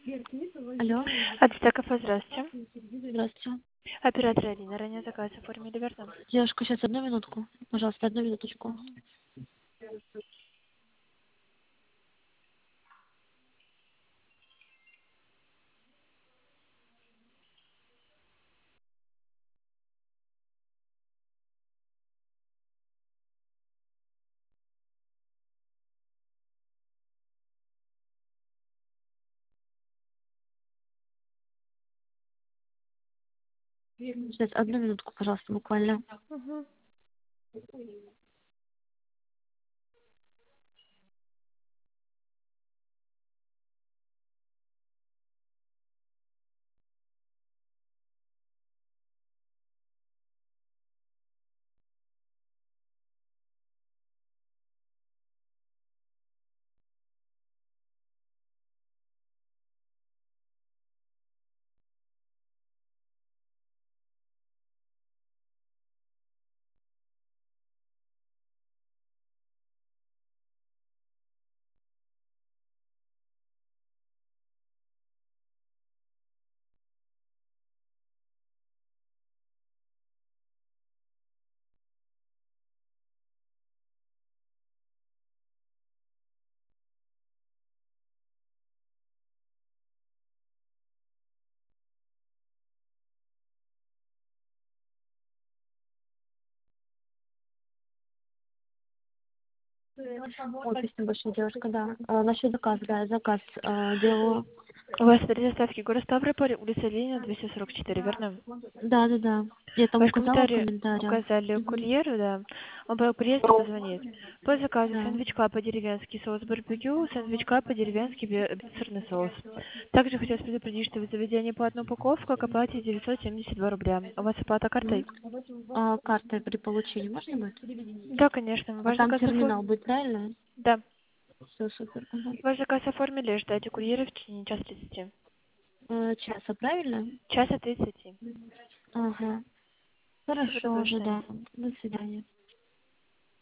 Алло, Адиста кафе, здравствуйте. здравствуйте. Оператор Алина, ранее заказ оформили, верно? Девушка, сейчас одну минутку. Пожалуйста, одну минуточку. Сейчас одну минутку, пожалуйста, буквально. Угу. Ой, спасибо большое, девушка, да. Насчет заказа, да, я заказ делала. У вас адрес доставки город Ставрополь, улица Ленина, 244, верно? Да, да, да. Я там Ваш указала в комментарий комментариях. указали Угу. курьеру, да. Он по приезду позвонит. По заказу Да. сэндвичка по-деревенски соус барбекю, сэндвичка по-деревенски сырный соус. Также хотелось предупредить, что в заведении платная упаковка, к оплате 972 рубля. У вас оплата картой? Картой при получении можно будет? Да, конечно. А Ваш там заказ терминал будет, правильно? Да. Все, супер. Угу. Ваш заказ оформили, ждайте курьера в течение часа 30. Часа, правильно? Часа 30. Ага. Всего Хорошо, доброго, до свидания. ожидаем. До свидания.